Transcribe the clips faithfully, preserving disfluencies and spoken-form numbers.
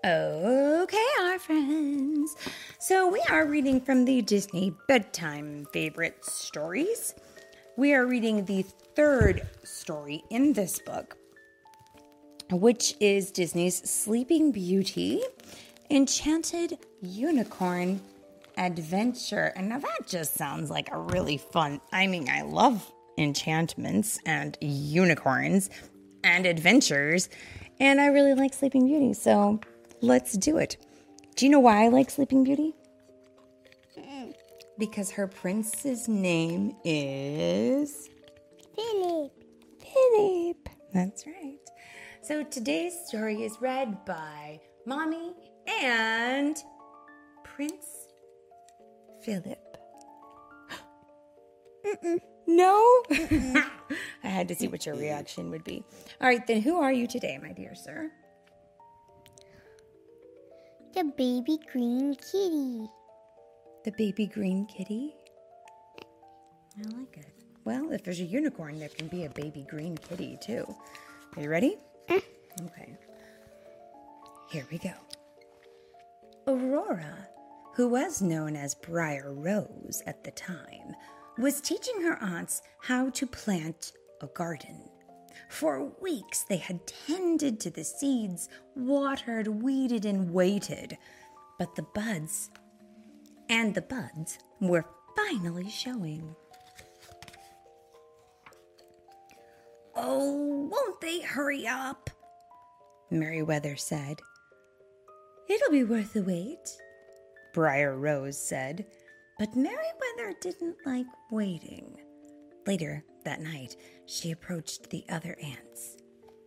Okay, our friends. So we are reading from the Disney Bedtime Favorite Stories. We are reading the third story in this book, which is Disney's Sleeping Beauty, Enchanted Unicorn Adventure. And now that just sounds like a really fun, I mean, I love enchantments and unicorns and adventures, and I really like Sleeping Beauty, so let's do it. Do you know why I like Sleeping Beauty? Because her prince's name is Philip. Philip. That's right. So today's story is read by Mommy and Prince Philip. Mm-mm. No? I had to see what your reaction would be. All right, then who are you today, my dear sir? The baby green kitty. The baby green kitty? I like it. Well, if there's a unicorn, there can be a baby green kitty, too. Are you ready? Okay. Here we go. Aurora, who was known as Briar Rose at the time, was teaching her aunts how to plant a garden. For weeks, they had tended to the seeds, watered, weeded, and waited. But the buds, and the buds, were finally showing. Oh, won't they hurry up? Merryweather said. It'll be worth the wait, Briar Rose said. But Merryweather didn't like waiting. Later that night, she approached the other ants.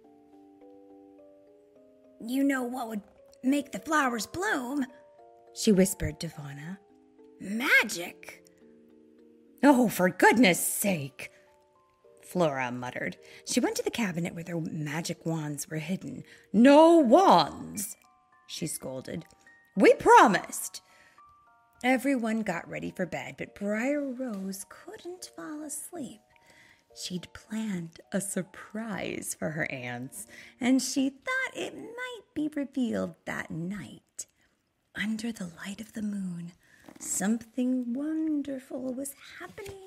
You know what would make the flowers bloom? She whispered to Fauna. Magic! Oh, for goodness sake! Flora muttered. She went to the cabinet where their magic wands were hidden. No wands! She scolded. We promised! Everyone got ready for bed, but Briar Rose couldn't fall asleep. She'd planned a surprise for her aunts, and she thought it might be revealed that night. Under the light of the moon, something wonderful was happening.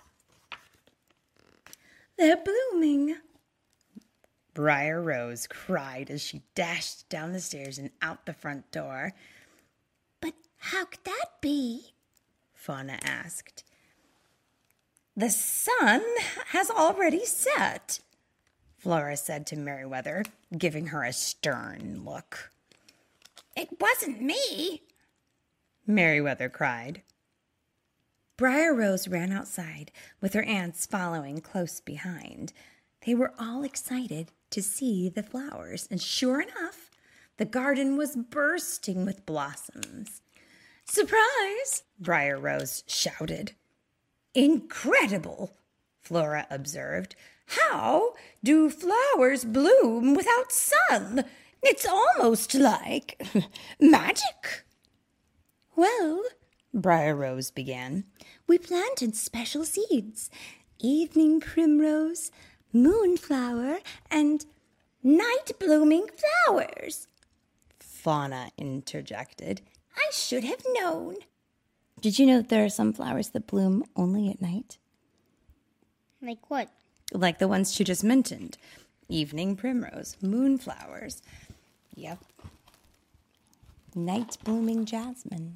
They're blooming, Briar Rose cried as she dashed down the stairs and out the front door. But how could that be? Fauna asked. The sun has already set, Flora said to Merryweather, giving her a stern look. It wasn't me, Merryweather cried. Briar Rose ran outside, with her aunts following close behind. They were all excited to see the flowers, and sure enough, the garden was bursting with blossoms. Surprise! Briar Rose shouted. Incredible, Flora observed. How do flowers bloom without sun? It's almost like magic. Well, Briar Rose began, we planted special seeds, evening primrose, moonflower, and night-blooming flowers. Fauna interjected. I should have known. Did you know that there are some flowers that bloom only at night? Like what? Like the ones she just mentioned. Evening primrose, moonflowers. Yep. Night-blooming jasmine.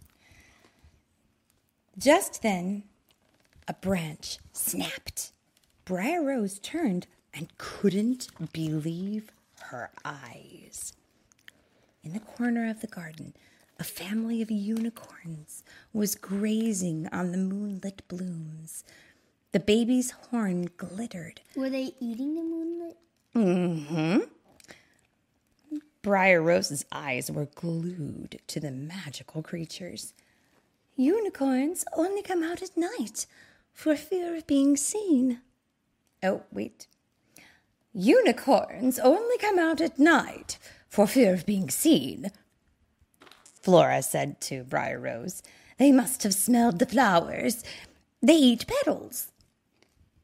Just then, a branch snapped. Briar Rose turned and couldn't believe her eyes. In the corner of the garden, a family of unicorns was grazing on the moonlit blooms. The baby's horn glittered. Were they eating the moonlit? Mm-hmm. Briar Rose's eyes were glued to the magical creatures. Unicorns only come out at night for fear of being seen. Oh, wait. Unicorns only come out at night for fear of being seen, Flora said to Briar Rose. They must have smelled the flowers. They eat petals.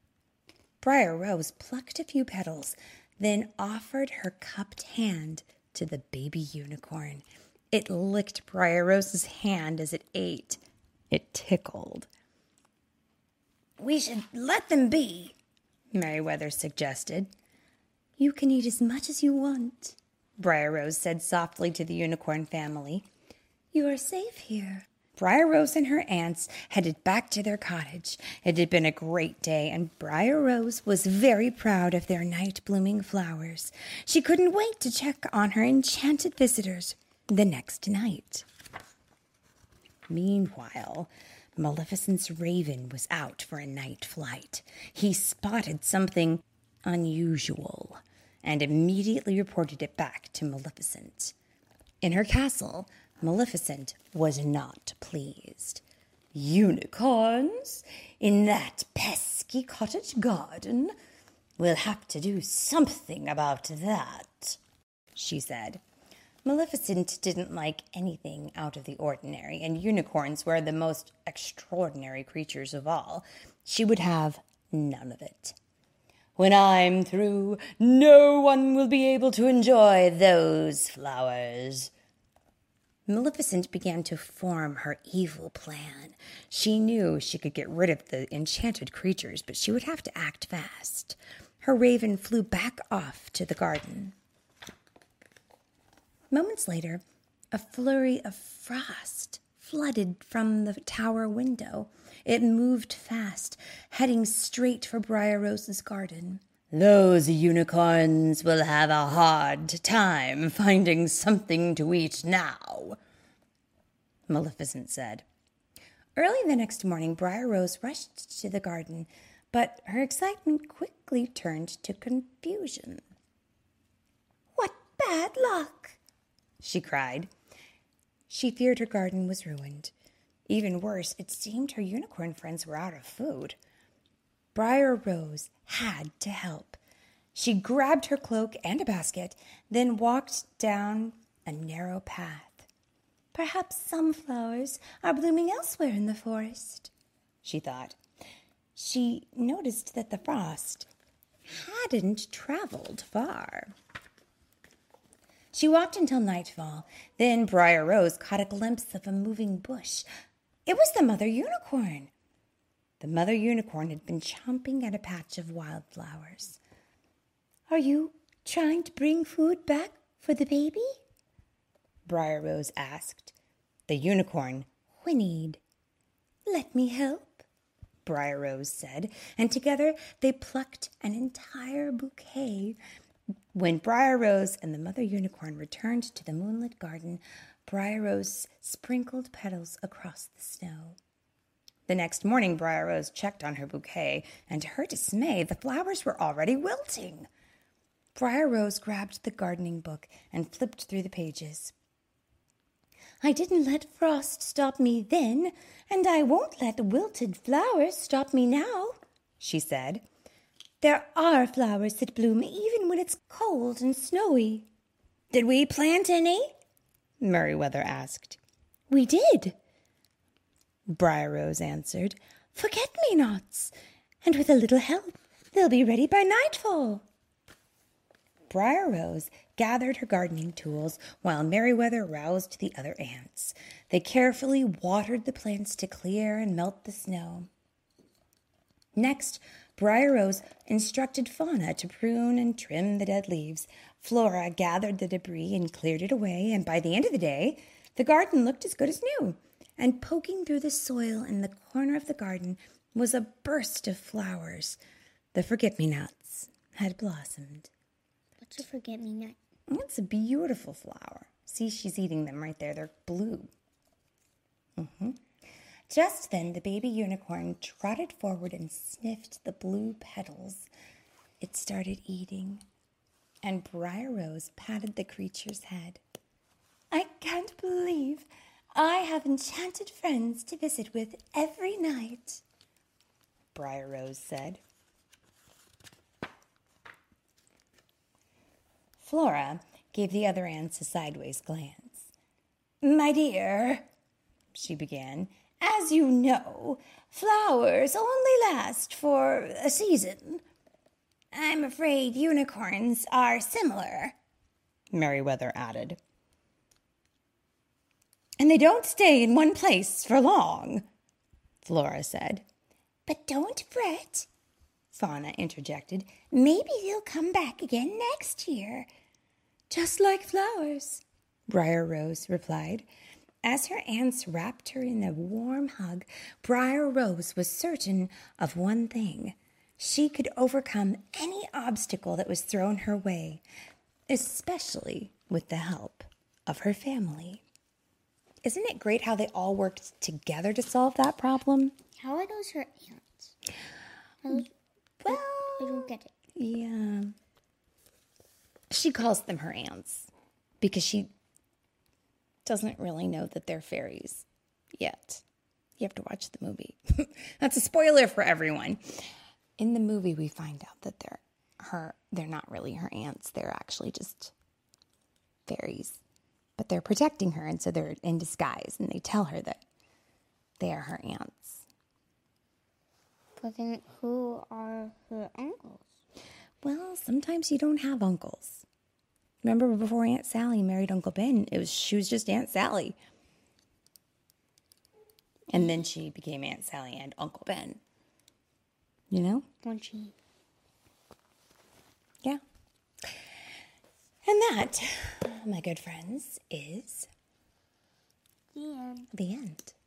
Briar Rose plucked a few petals, then offered her cupped hand to the baby unicorn. It licked Briar Rose's hand as it ate. It tickled. "We should let them be," Merryweather suggested. "You can eat as much as you want," Briar Rose said softly to the unicorn family. "You are safe here." Briar Rose and her aunts headed back to their cottage. It had been a great day, and Briar Rose was very proud of their night-blooming flowers. She couldn't wait to check on her enchanted visitors the next night. Meanwhile, Maleficent's raven was out for a night flight. He spotted something unusual and immediately reported it back to Maleficent. In her castle, Maleficent was not pleased. "Unicorns in that pesky cottage garden? We'll have to do something about that," she said. Maleficent didn't like anything out of the ordinary, and unicorns were the most extraordinary creatures of all. She would have none of it. "When I'm through, no one will be able to enjoy those flowers." Maleficent began to form her evil plan. She knew she could get rid of the enchanted creatures, but she would have to act fast. Her raven flew back off to the garden. Moments later, a flurry of frost flooded from the tower window. It moved fast, heading straight for Briar Rose's garden. "Those unicorns will have a hard time finding something to eat now," Maleficent said. Early the next morning, Briar Rose rushed to the garden, but her excitement quickly turned to confusion. "What bad luck!" she cried. She feared her garden was ruined. Even worse, it seemed her unicorn friends were out of food. Briar Rose had to help. She grabbed her cloak and a basket, then walked down a narrow path. "Perhaps some flowers are blooming elsewhere in the forest," she thought. She noticed that the frost hadn't traveled far. She walked until nightfall. Then Briar Rose caught a glimpse of a moving bush. It was the mother unicorn. The mother unicorn had been chomping at a patch of wildflowers. "Are you trying to bring food back for the baby?" Briar Rose asked. The unicorn whinnied. "Let me help," Briar Rose said, and together they plucked an entire bouquet. When Briar Rose and the mother unicorn returned to the moonlit garden, Briar Rose sprinkled petals across the snow. The next morning, Briar Rose checked on her bouquet, and to her dismay, the flowers were already wilting. Briar Rose grabbed the gardening book and flipped through the pages. "I didn't let frost stop me then, and I won't let wilted flowers stop me now," she said. "There are flowers that bloom even when it's cold and snowy." "Did we plant any?" Merryweather asked. "We did," Briar Rose answered. "Forget-me-nots, and with a little help, they'll be ready by nightfall." Briar Rose gathered her gardening tools while Merryweather roused the other ants. They carefully watered the plants to clear and melt the snow. Next, Briar Rose instructed Fauna to prune and trim the dead leaves. Flora gathered the debris and cleared it away, and by the end of the day, the garden looked as good as new. And poking through the soil in the corner of the garden was a burst of flowers. The forget-me-nots had blossomed. What's a forget-me-not? It's a beautiful flower. See, she's eating them right there. They're blue. Mm-hmm. Just then, the baby unicorn trotted forward and sniffed the blue petals. It started eating, and Briar Rose patted the creature's head. "I can't believe I have enchanted friends to visit with every night," Briar Rose said. Flora gave the other ants a sideways glance. "My dear," she began, "as you know, flowers only last for a season. I'm afraid unicorns are similar," Merriweather added. And they don't stay in one place for long, Flora said. But don't fret, Fauna interjected. Maybe they'll come back again next year. Just like flowers, Briar Rose replied. As her aunts wrapped her in a warm hug, Briar Rose was certain of one thing. She could overcome any obstacle that was thrown her way, especially with the help of her family. Isn't it great how they all worked together to solve that problem? How are those her aunts? Those, Well, I don't get it. yeah. She calls them her aunts because she doesn't really know that they're fairies yet. You have to watch the movie. That's a spoiler for everyone. In the movie, we find out that they're her. They're not really her aunts. They're actually just fairies. But they're protecting her, and so they're in disguise, and they tell her that they are her aunts. But then who are her uncles? Well, sometimes you don't have uncles. Remember before Aunt Sally married Uncle Ben, it was she was just Aunt Sally. And then she became Aunt Sally and Uncle Ben. You know? When she... Yeah. And that, my good friends, is The end. the end.